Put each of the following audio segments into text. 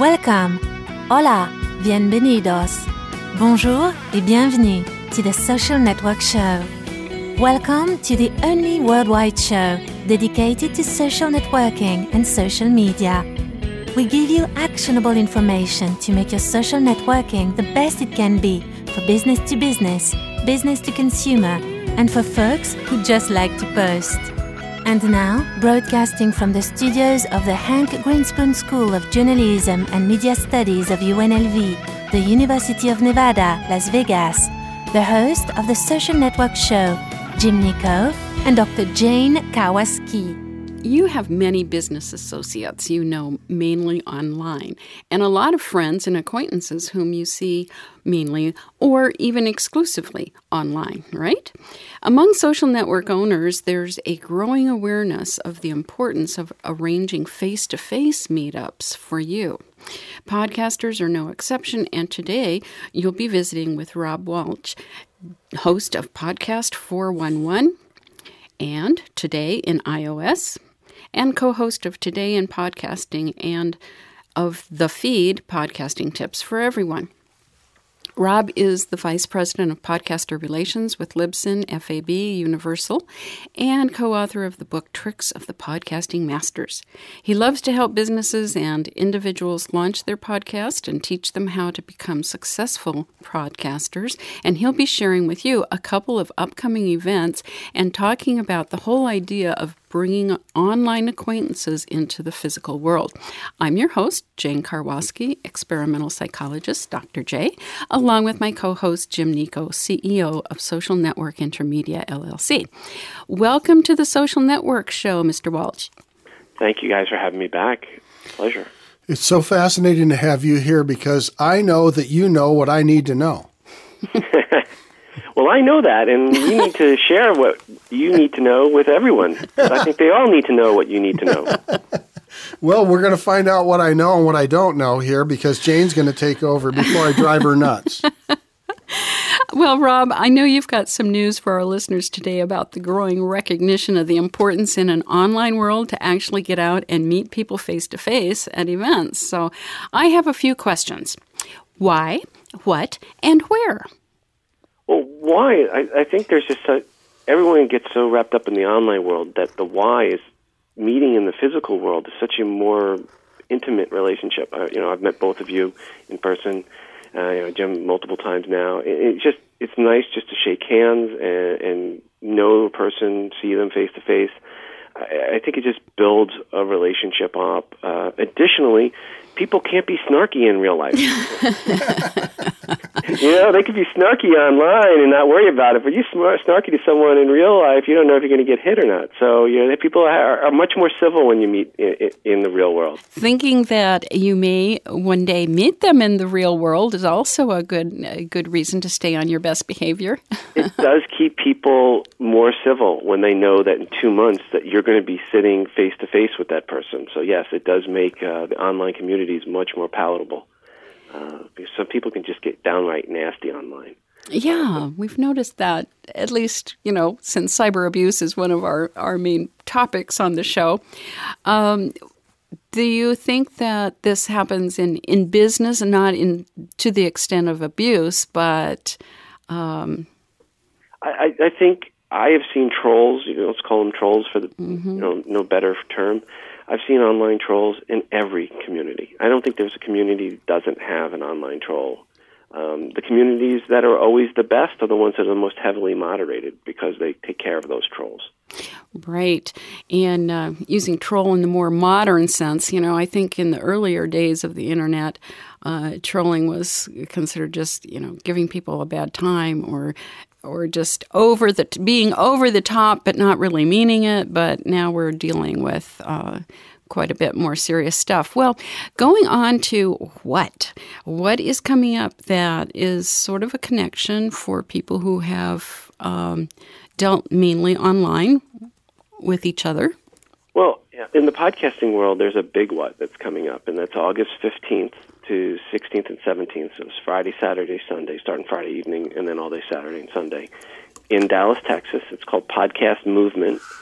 Welcome. Hola. Bienvenidos. Bonjour et bienvenue to the Social Network Show. Welcome to the only worldwide show dedicated to social networking and social media. We give you actionable information to make your social networking the best it can be for business to business, business to consumer, and for folks who just like to post. And now, broadcasting from the studios of the Hank Greenspoon School of Journalism and Media Studies of UNLV, the University of Nevada, Las Vegas, the host of the Social Network Show, Jim Nico, and Dr. Jane Kawasaki. You have many business associates you know mainly online, and a lot of friends and acquaintances whom you see mainly or even exclusively online, right? Among social network owners, there's a growing awareness of the importance of arranging face-to-face meetups for you. Podcasters are no exception, and today you'll be visiting with Rob Walch, host of Podcast 411, and Today in iOS, and co-host of Today in Podcasting and of The Feed, Podcasting Tips for Everyone. Rob is the Vice President of Podcaster Relations with Libsyn, FAB, Universal, and co-author of the book Tricks of the Podcasting Masters. He loves to help businesses and individuals launch their podcast and teach them how to become successful podcasters, and he'll be sharing with you a couple of upcoming events and talking about the whole idea of bringing online acquaintances into the physical world. I'm your host, Jane Karwoski, experimental psychologist, Dr. J, along with my co-host, Jim Nico, CEO of Social Network Intermedia, LLC. Welcome to the Social Network Show, Mr. Walch. Thank you guys for having me back. Pleasure. It's so fascinating to have you here because I know that you know what I need to know. Well, I know that, and you need to share what you need to know with everyone. I think they all need to know what you need to know. Well, we're going to find out what I know and what I don't know here because Jane's going to take over before I drive her nuts. Well, Rob, I know you've got some news for our listeners today about the growing recognition of the importance in an online world to actually get out and meet people face-to-face at events. So I have a few questions. Why, what, and where? Well, why? I think there's just everyone gets so wrapped up in the online world that the why is meeting in the physical world is such a more intimate relationship. I've met both of you in person, Jim, multiple times now. It's nice just to shake hands and know a person, see them face to face. I think it just builds a relationship up. Additionally, people can't be snarky in real life. They can be snarky online and not worry about it, but you snarky to someone in real life, you don't know if you're going to get hit or not. So, people are much more civil when you meet in the real world. Thinking that you may one day meet them in the real world is also a good reason to stay on your best behavior. It does keep people more civil when they know that in 2 months that you're going to be sitting face-to-face with that person. So, yes, it does make the online communities much more palatable. Because some people can just get downright nasty online. Yeah, we've noticed that, at least, since cyber abuse is one of our main topics on the show. Do you think that this happens in business, and not to the extent of abuse, but... I think I have seen trolls, let's call them trolls for the no better term. I've seen online trolls in every community. I don't think there's a community that doesn't have an online troll. The communities that are always the best are the ones that are the most heavily moderated because they take care of those trolls. Right. And using troll in the more modern sense, I think in the earlier days of the Internet, trolling was considered just, giving people a bad time or just being over the top but not really meaning it. But now we're dealing with quite a bit more serious stuff. Well, going on to what is coming up that is sort of a connection for people who have dealt mainly online with each other? Well, in the podcasting world, there's a big what that's coming up, and that's August 15th to 16th and 17th. So it's Friday, Saturday, Sunday, starting Friday evening, and then all day Saturday and Sunday in Dallas, Texas. It's called Podcast Movement.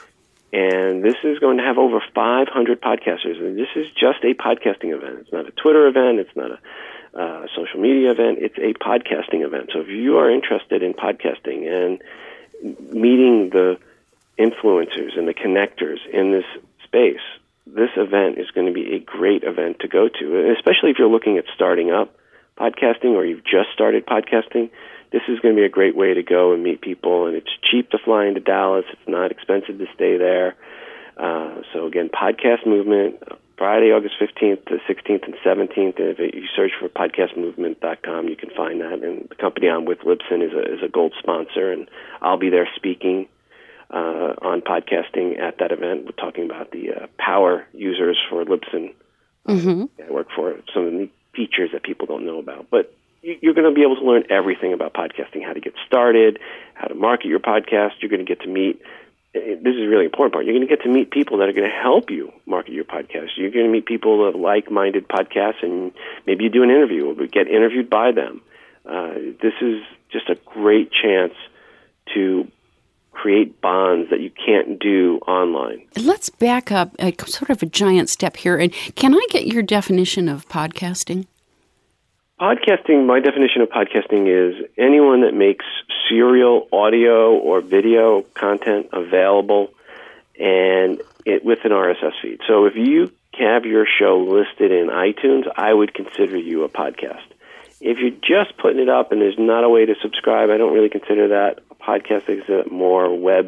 And this is going to have over 500 podcasters. And this is just a podcasting event. It's not a Twitter event. It's not a social media event. It's a podcasting event. So if you are interested in podcasting and meeting the influencers and the connectors in this space, this event is going to be a great event to go to, and especially if you're looking at starting up podcasting or you've just started podcasting. This is going to be a great way to go and meet people, and it's cheap to fly into Dallas. It's not expensive to stay there. So again, Podcast Movement, Friday, August 15th to 16th and 17th. And if you search for podcastmovement.com, you can find that. And the company I'm with, Libsyn, is a gold sponsor, and I'll be there speaking on podcasting at that event. We're talking about the power users for Libsyn. I work for some of the neat features that people don't know about. But you're going to be able to learn everything about podcasting, how to get started, how to market your podcast. You're going to get to meet, this is a really important part, you're going to get to meet people that are going to help you market your podcast. You're going to meet people of like-minded podcasts, and maybe you do an interview or get interviewed by them. This is just a great chance to create bonds that you can't do online. Let's back up sort of a giant step here. And can I get your definition of podcasting? Podcasting, my definition of podcasting is anyone that makes serial audio or video content available and with an RSS feed. So if you have your show listed in iTunes, I would consider you a podcast. If you're just putting it up and there's not a way to subscribe, I don't really consider that a podcast. It's more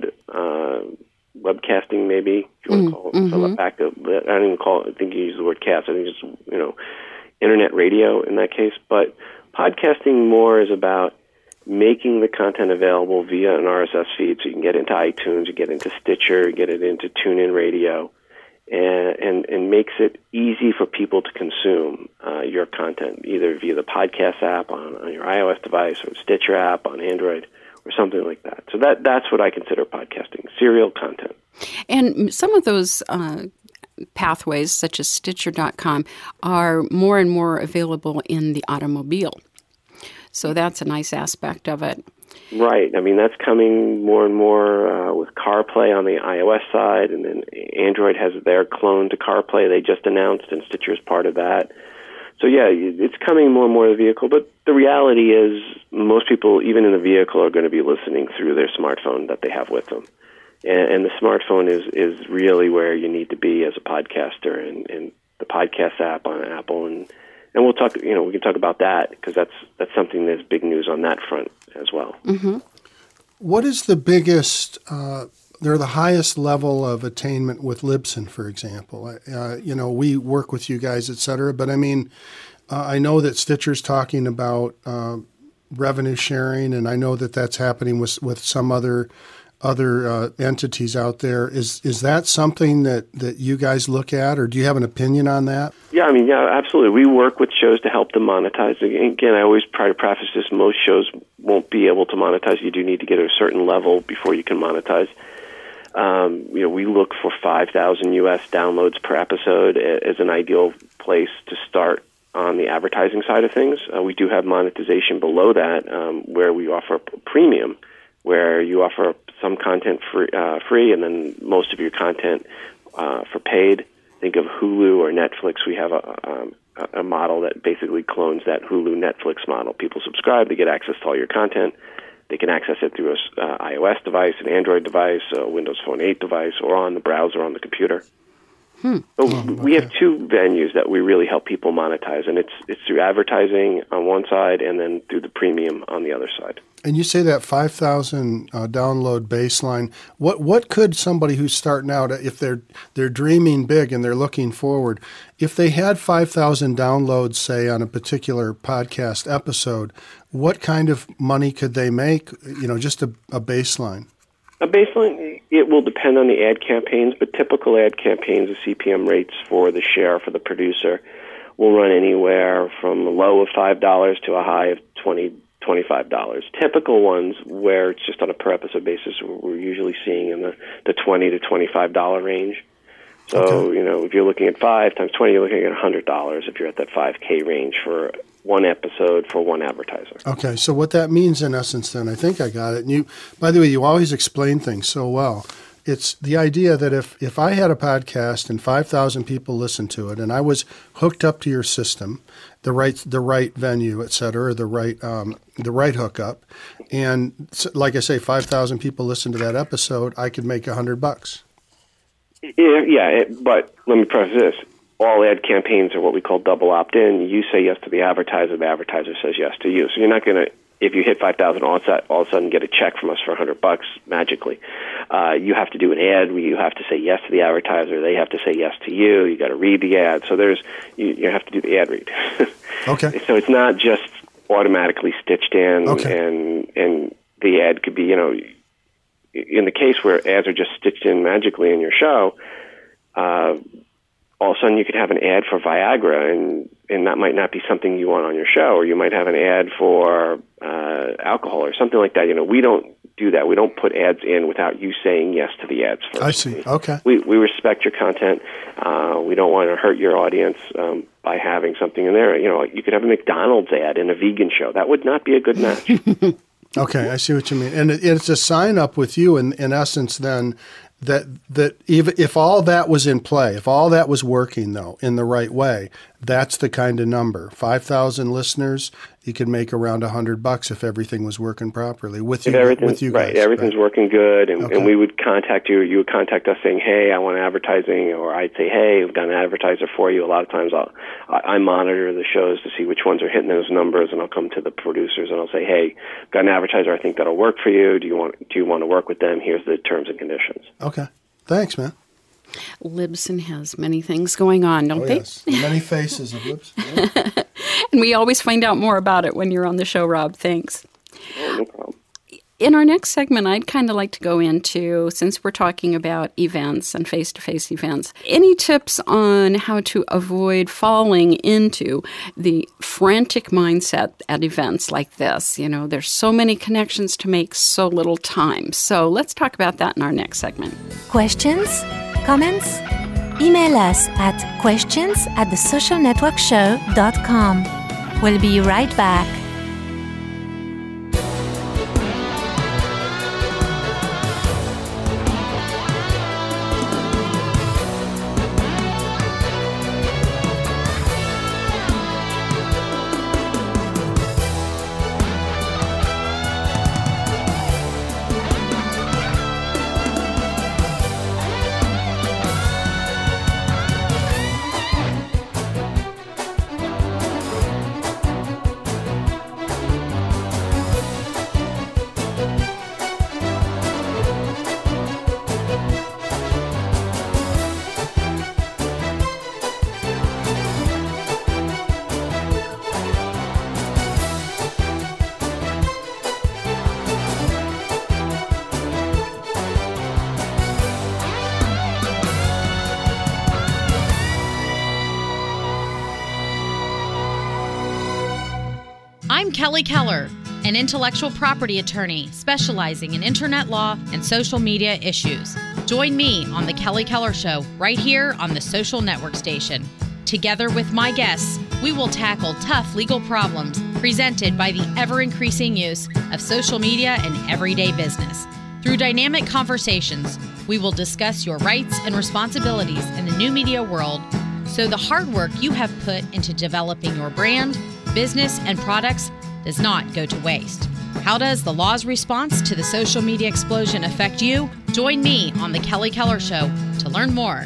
webcasting, maybe, if you want to call it. So back to, I don't even call it, I think you use the word cast. I think it's just, internet radio in that case. But podcasting more is about making the content available via an RSS feed, so you can get into iTunes, you get into Stitcher, you get it into TuneIn Radio, and makes it easy for people to consume your content, either via the podcast app on your iOS device or Stitcher app on Android or something like that. So that's what I consider podcasting, serial content. And some of those pathways, such as Stitcher.com, are more and more available in the automobile. So that's a nice aspect of it. Right. I mean, that's coming more and more with CarPlay on the iOS side, and then Android has their clone to CarPlay they just announced, and Stitcher is part of that. So, yeah, it's coming more and more to the vehicle, but the reality is most people, even in the vehicle, are going to be listening through their smartphone that they have with them. And the smartphone is really where you need to be as a podcaster, and the podcast app on Apple, and we'll talk. We can talk about that because that's something that's big news on that front as well. Mm-hmm. What is the biggest? They're the highest level of attainment with Libsyn, for example. We work with you guys, et cetera. But I mean, I know that Stitcher's talking about revenue sharing, and I know that that's happening with some other entities out there. Is that something that you guys look at, or do you have an opinion on that? Yeah, absolutely. We work with shows to help them monetize. Again, I always try to preface this. Most shows won't be able to monetize. You do need to get to a certain level before you can monetize. We look for 5,000 U.S. downloads per episode as an ideal place to start on the advertising side of things. We do have monetization below that, where we offer premium, where you offer some content free, and then most of your content for paid. Think of Hulu or Netflix. We have a model that basically clones that Hulu Netflix model. People subscribe, they get access to all your content. They can access it through an iOS device, an Android device, a Windows Phone 8 device, or on the browser on the computer. So we have two venues that we really help people monetize, and it's through advertising on one side and then through the premium on the other side. And you say that 5,000 download baseline. What could somebody who's starting out, if they're dreaming big and they're looking forward, if they had 5,000 downloads, say, on a particular podcast episode, what kind of money could they make? Just a baseline. A baseline, it will depend on the ad campaigns, but typical ad campaigns, the CPM rates for the share for the producer will run anywhere from a low of $5 to a high of $20, $25. Typical ones where it's just on a per episode basis, we're usually seeing in the $20 to $25 range. So, if you're looking at 5 times 20, you're looking at $100 if you're at that 5K range for one episode for one advertiser. Okay, so what that means in essence then, I think I got it. And you, by the way, you always explain things so well. it's the idea that if I had a podcast and 5,000 people listened to it, and I was hooked up to your system, the right venue, et cetera, the right hookup, and like I say, 5,000 people listened to that episode, I could make $100. But let me preface this. All ad campaigns are what we call double opt-in. You say yes to the advertiser says yes to you. So you're not going to, if you hit 5,000, all of a sudden get a check from us for $100 magically. You have to do an ad where you have to say yes to the advertiser. They have to say yes to you. You got to read the ad. So you have to do the ad read. Okay. So it's not just automatically stitched in, and the ad could be, in the case where ads are just stitched in magically in your show, all of a sudden you could have an ad for Viagra, and that might not be something you want on your show, or you might have an ad for alcohol or something like that. We don't do that. We don't put ads in without you saying yes to the ads first. I see. Okay. We respect your content. We don't want to hurt your audience by having something in there. You could have a McDonald's ad in a vegan show. That would not be a good match. Okay, I see what you mean. And it's a sign up with you in essence then that even if all that was in play, if all that was working though in the right way, that's the kind of number. 5,000 listeners, you could make around $100 if everything was working properly with you guys. Right, everything's working good, and we would contact you. You would contact us saying, "Hey, I want advertising," or I'd say, "Hey, we've got an advertiser for you." A lot of times, I monitor the shows to see which ones are hitting those numbers, and I'll come to the producers and I'll say, "Hey, I've got an advertiser I think that'll work for you. Do you want to work with them? Here's the terms and conditions." Okay, thanks, man. Libsyn has many things going on, don't they? Yes, many faces of Libsyn. Yeah. And we always find out more about it when you're on the show, Rob. Thanks. Oh, no problem. In our next segment, I'd kind of like to go into, since we're talking about events and face-to-face events, any tips on how to avoid falling into the frantic mindset at events like this? There's so many connections to make, so little time. So let's talk about that in our next segment. Questions? Comments? Email us at questions@thesocialnetworkshow.com. We'll be right back. I'm Kelly Keller, an intellectual property attorney specializing in internet law and social media issues. Join me on The Kelly Keller Show right here on the Social Network Station. Together with my guests, we will tackle tough legal problems presented by the ever-increasing use of social media in everyday business. Through dynamic conversations, we will discuss your rights and responsibilities in the new media world, so the hard work you have put into developing your brand, business, and products does not go to waste. How does the law's response to the social media explosion affect you? Join me on The Kelly Keller Show to learn more.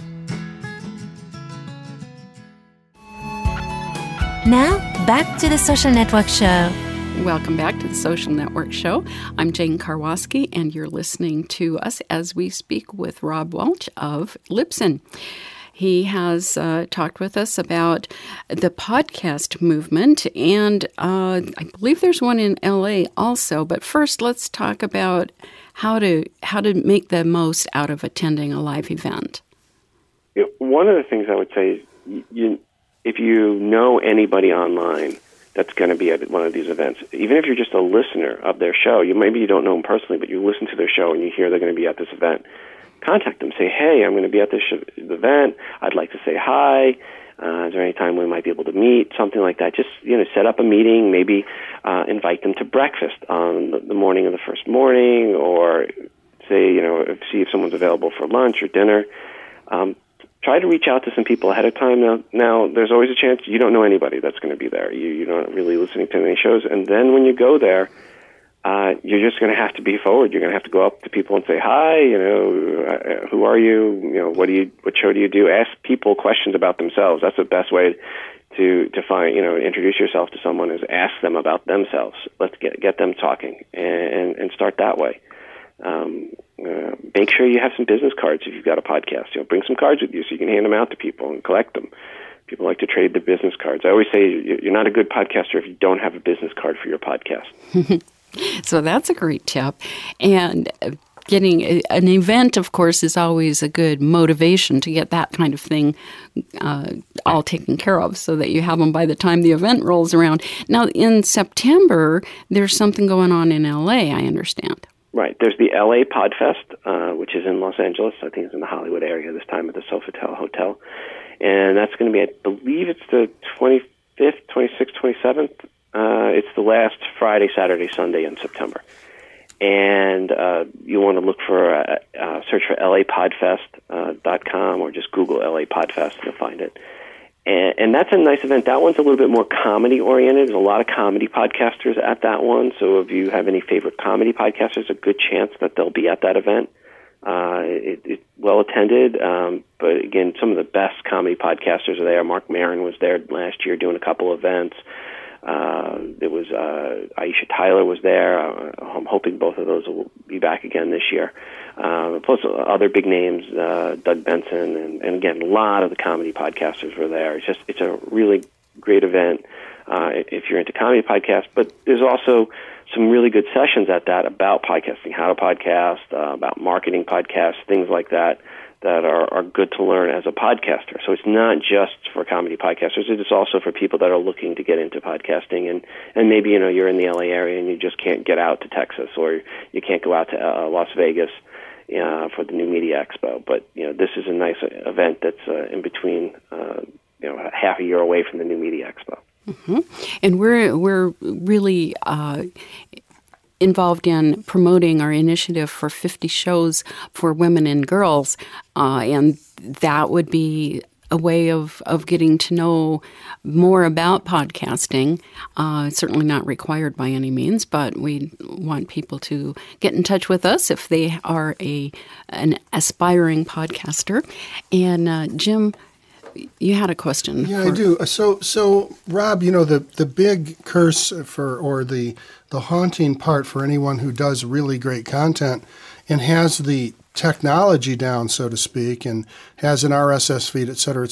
Now, back to the Social Network Show. Welcome back to the Social Network Show. I'm Jane Karwoski, and you're listening to us as we speak with Rob Welch of Libsyn. He has talked with us about the podcast movement, and I believe there's one in LA also. But first, let's talk about how to make the most out of attending a live event. One of the things I would say is, if you know anybody online that's going to be at one of these events, even if you're just a listener of their show, maybe you don't know them personally, but you listen to their show and you hear they're going to be at this event, contact them. Say, hey, I'm going to be at this event. I'd like to say hi. Is there any time we might be able to meet? Something like that. Just, set up a meeting, maybe invite them to breakfast on the morning of the first morning, or say, see if someone's available for lunch or dinner. Try to reach out to some people ahead of time. Now, there's always a chance you don't know anybody that's going to be there. You're not really listening to any shows. And then when you go there, you're just going to have to be forward. You're going to have to go up to people and say, hi, who are you? What show do you do? Ask people questions about themselves. That's the best way to find, introduce yourself to someone, is ask them about themselves. Let's get them talking and start that way. Make sure you have some business cards if you've got a podcast. Bring some cards with you so you can hand them out to people and collect them. People like to trade the business cards. I always say you're not a good podcaster if you don't have a business card for your podcast. So that's a great tip. And getting an event, of course, is always a good motivation to get that kind of thing all taken care of so that you have them by the time the event rolls around. Now, in September, there's something going on in L.A., I understand. Right. There's the LA Podfest, which is in Los Angeles. I think it's in the Hollywood area this time at the Sofitel Hotel. And that's going to be, I believe it's the 25th, 26th, 27th. It's the last Friday, Saturday, Sunday in September. And you want to look for, search for lapodfest.com or just Google LA Podfest. You'll find it. And that's a nice event. That one's a little bit more comedy-oriented. There's a lot of comedy podcasters at that one. So if you have any favorite comedy podcasters, a good chance that they'll be at that event. It's well attended. But again, some of the best comedy podcasters are there. Mark Maron was there last year doing a couple events. There was Aisha Tyler was there. I'm hoping both of those will be back again this year. Plus other big names, Doug Benson, and again, a lot of the comedy podcasters were there. It's a really great event if you're into comedy podcasts. But there's also some really good sessions at that about podcasting, how to podcast, about marketing podcasts, things like that are good to learn as a podcaster. So it's not just for comedy podcasters. It's also for people that are looking to get into podcasting. And maybe, you're in the LA area and you just can't get out to Texas, or you can't go out to Las Vegas for the New Media Expo. But, this is a nice event that's in between, half a year away from the New Media Expo. Mm-hmm. And we're really involved in promoting our initiative for 50 shows for women and girls, and that would be a way of getting to know more about podcasting. It's certainly not required by any means, but we want people to get in touch with us if they are an aspiring podcaster. And Jim, you had a question. Yeah, I do. So Rob, the big curse or the haunting part for anyone who does really great content and has the technology down, so to speak, and has an RSS feed, et cetera,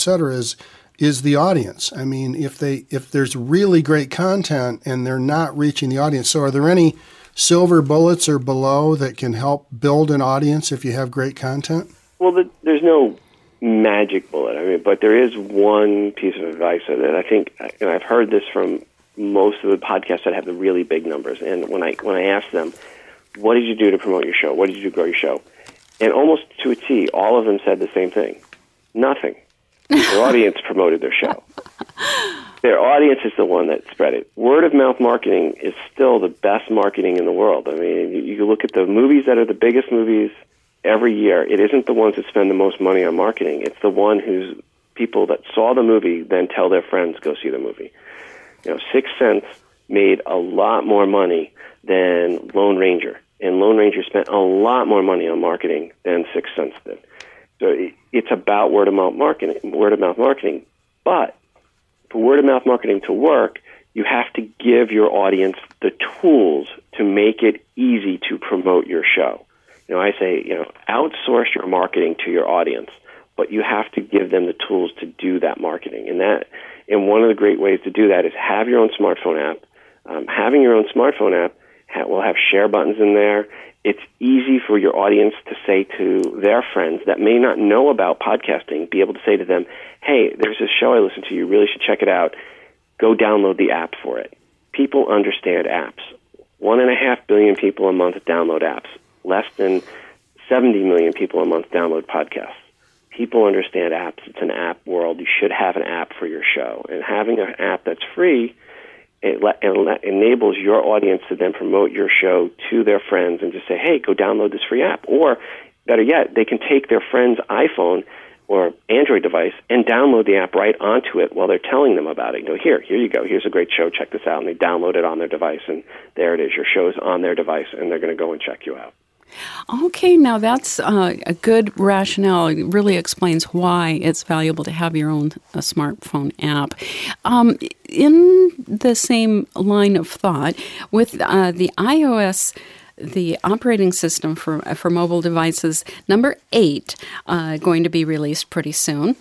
is the audience. I mean, if there's really great content and they're not reaching the audience, so are there any silver bullets or below that can help build an audience if you have great content? Well, there's no magic bullet. But there is one piece of advice that I think, I've heard this from most of the podcasts that have the really big numbers. And when I ask them, what did you do to promote your show? What did you do to grow your show? And almost to a T, all of them said the same thing. Nothing. Their audience promoted their show. Their audience is the one that spread it. Word of mouth marketing is still the best marketing in the world. You look at the movies that are the biggest movies every year. It isn't the ones that spend the most money on marketing. It's the one whose people that saw the movie then tell their friends, go see the movie. Sixth Sense made a lot more money than Lone Ranger. And Lone Ranger spent a lot more money on marketing than Sixth Sense did. So it's about word of mouth marketing. But for word of mouth marketing to work, you have to give your audience the tools to make it easy to promote your show. I say, outsource your marketing to your audience, but you have to give them the tools to do that marketing. And one of the great ways to do that is have your own smartphone app. Having your own smartphone app will have share buttons in there. It's easy for your audience to say to their friends that may not know about podcasting, be able to say to them, hey, there's this show I listen to. You really should check it out. Go download the app for it. People understand apps. 1.5 billion people a month download apps. Less than 70 million people a month download podcasts. People understand apps. It's an app world. You should have an app for your show. And having an app that's free it enables your audience to then promote your show to their friends and just say, hey, go download this free app. Or better yet, they can take their friend's iPhone or Android device and download the app right onto it while they're telling them about it. You know, here you go. Here's a great show. Check this out. And they download it on their device, and there it is. Your show's on their device, and they're going to go and check you out. Okay, now that's a good rationale. It really explains why it's valuable to have your own smartphone app. In the same line of thought, with the iOS, the operating system for mobile devices, number 8, going to be released pretty soon.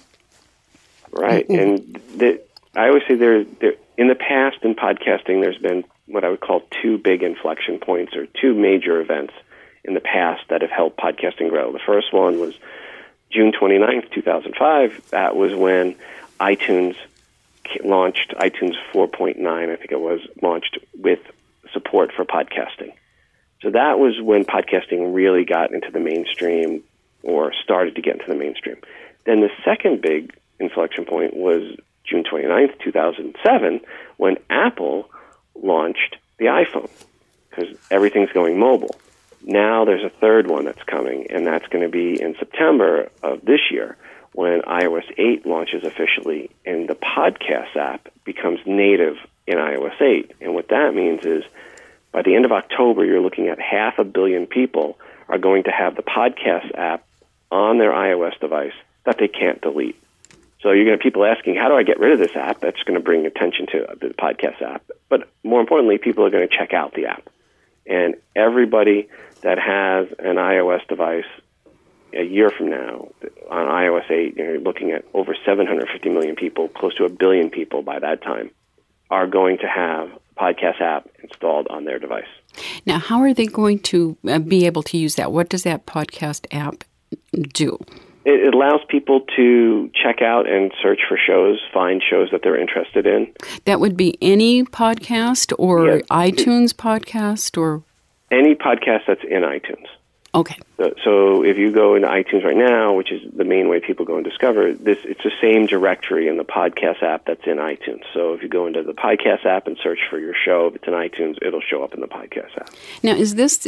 Right, and I always say there in the past in podcasting, there's been what I would call 2 big inflection points or 2 major events in the past that have helped podcasting grow. The first one was June 29th, 2005. That was when iTunes launched, iTunes 4.9, I think it was, launched with support for podcasting. So that was when podcasting really got into the mainstream or started to get into the mainstream. Then the second big inflection point was June 29th, 2007, when Apple launched the iPhone, because everything's going mobile. Now there's a third one that's coming, and that's going to be in September of this year when iOS 8 launches officially, and the podcast app becomes native in iOS 8. And what that means is by the end of October, you're looking at 500 million people are going to have the podcast app on their iOS device that they can't delete. So you're going to have people asking, how do I get rid of this app? That's going to bring attention to the podcast app. But more importantly, people are going to check out the app. And everybody that has an iOS device a year from now on iOS 8, you're looking at over 750 million people, close to 1 billion people by that time, are going to have a podcast app installed on their device. Now, how are they going to be able to use that? What does that podcast app do? It allows people to check out and search for shows, find shows that they're interested in. That would be any podcast or iTunes podcast or? Any podcast that's in iTunes. Okay. So if you go into iTunes right now, which is the main way people go and discover this, it's the same directory in the podcast app that's in iTunes. So if you go into the podcast app and search for your show, if it's in iTunes, it'll show up in the podcast app. Now, is this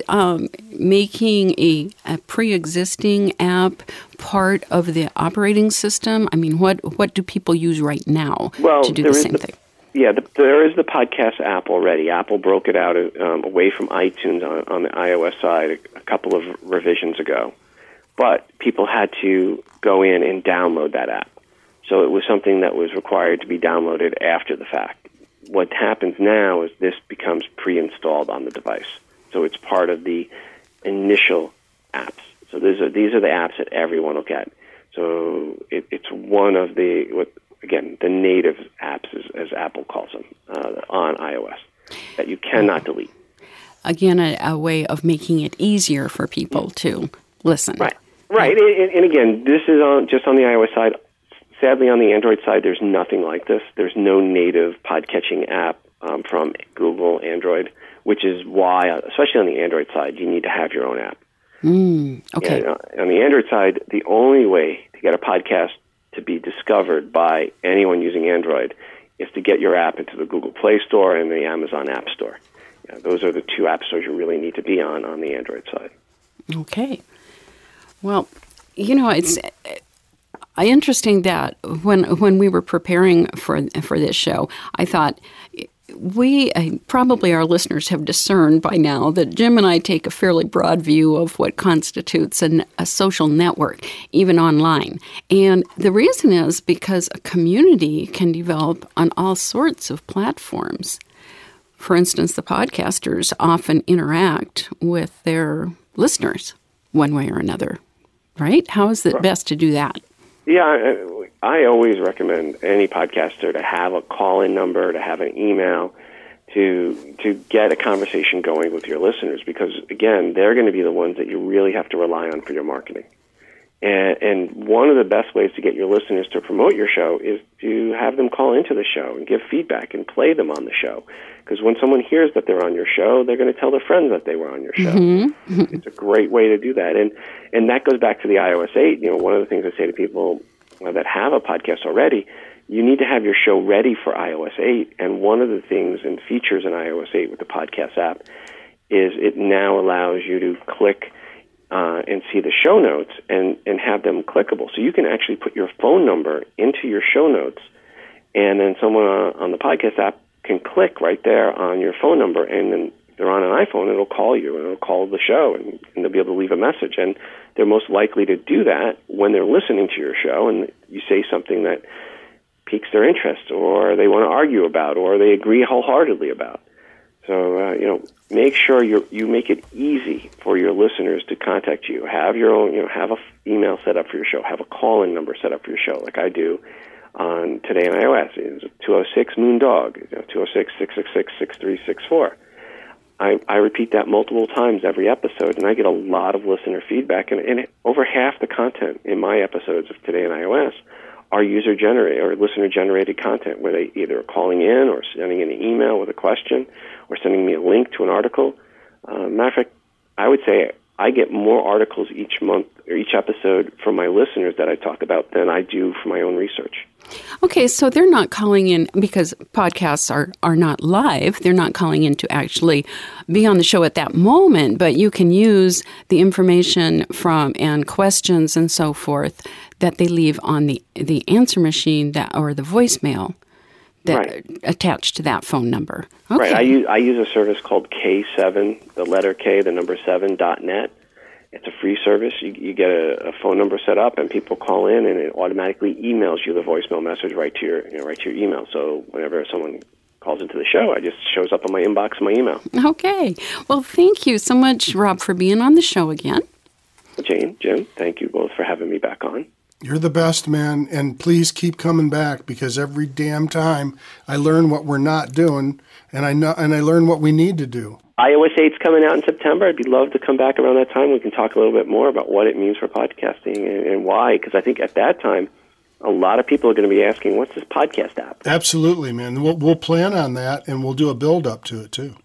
making a pre-existing app part of the operating system? I mean, what do people use right now to do the same thing? Yeah, there is the podcast app already. Apple broke it out away from iTunes on the iOS side a couple of revisions ago. But people had to go in and download that app. So it was something that was required to be downloaded after the fact. What happens now is this becomes pre-installed on the device. So it's part of the initial apps. So these are the apps that everyone will get. So it's one of the native apps, as Apple calls them, on iOS, that you cannot delete. Again, a way of making it easier for people to listen. Right. And again, this is just on the iOS side. Sadly, on the Android side, there's nothing like this. There's no native podcatching app from Google Android, which is why, especially on the Android side, you need to have your own app. Okay. And, on the Android side, the only way to get a podcast to be discovered by anyone using Android is to get your app into the Google Play Store and the Amazon App Store. Yeah, those are the 2 app stores you really need to be on the Android side. Okay. Well, it's interesting that when we were preparing for this show, I thought probably our listeners have discerned by now that Jim and I take a fairly broad view of what constitutes a social network, even online. And the reason is because a community can develop on all sorts of platforms. For instance, the podcasters often interact with their listeners one way or another, right? How is it best to do that? Yeah, I always recommend any podcaster to have a call-in number, to have an email, to get a conversation going with your listeners, because, again, they're going to be the ones that you really have to rely on for your marketing. And one of the best ways to get your listeners to promote your show is to have them call into the show and give feedback and play them on the show. Because when someone hears that they're on your show, they're going to tell their friends that they were on your show. Mm-hmm. It's a great way to do that. And that goes back to the iOS 8. One of the things I say to people that have a podcast already, you need to have your show ready for iOS 8. And one of the things and features in iOS 8 with the podcast app is it now allows you to click and see the show notes and have them clickable. So you can actually put your phone number into your show notes, and then someone on the podcast app can click right there on your phone number, and then if they're on an iPhone, it'll call you, and it'll call the show, and they'll be able to leave a message. And they're most likely to do that when they're listening to your show, and you say something that piques their interest, or they want to argue about, or they agree wholeheartedly about. So, make sure you make it easy for your listeners to contact you. Have your own, have a email set up for your show. Have a call-in number set up for your show, like I do on Today on iOS. It's 206-MOON-DOG, 206-666-6364. I repeat that multiple times every episode, and I get a lot of listener feedback. And over half the content in my episodes of Today on iOS are user-generated or listener-generated content, where they either are calling in or sending in an email with a question or sending me a link to an article. Matter of fact, I would say I get more articles each month or each episode from my listeners that I talk about than I do for my own research. Okay, so they're not calling in because podcasts are not live. They're not calling in to actually be on the show at that moment, but you can use the information from and questions and so forth that they leave on the answer machine or the voicemail that attached to that phone number. Okay. Right. I use a service called K7, the letter K, the number 7.net. It's a free service. You get a phone number set up, and people call in, and it automatically emails you the voicemail message right to your email. So whenever someone calls into the show, it just shows up in my inbox in my email. Okay. Well, thank you so much, Rob, for being on the show again. Jane, Jim, thank you both for having me back on. You're the best, man, and please keep coming back, because every damn time I learn what we're not doing, and I learn what we need to do. iOS 8's coming out in September. I'd be love to come back around that time. We can talk a little bit more about what it means for podcasting and why, because I think at that time, a lot of people are going to be asking, what's this podcast app? Absolutely, man. We'll plan on that, and we'll do a build-up to it, too.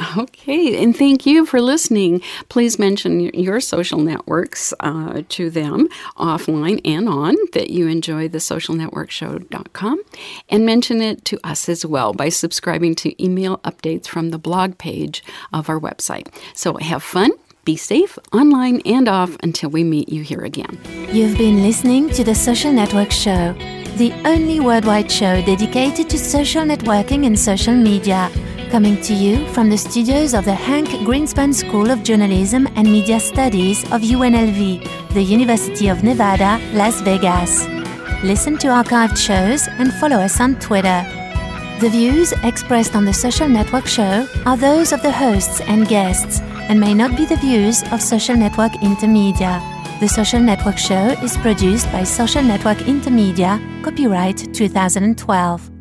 Okay, and thank you for listening. Please mention your social networks to them offline and on, that you enjoy the socialnetworkshow.com, and mention it to us as well by subscribing to email updates from the blog page of our website. So have fun, be safe, online and off, until we meet you here again. You've been listening to The Social Network Show, the only worldwide show dedicated to social networking and social media. Coming to you from the studios of the Hank Greenspan School of Journalism and Media Studies of UNLV, the University of Nevada, Las Vegas. Listen to archived shows and follow us on Twitter. The views expressed on the Social Network Show are those of the hosts and guests and may not be the views of Social Network Intermedia. The Social Network Show is produced by Social Network Intermedia, copyright 2012.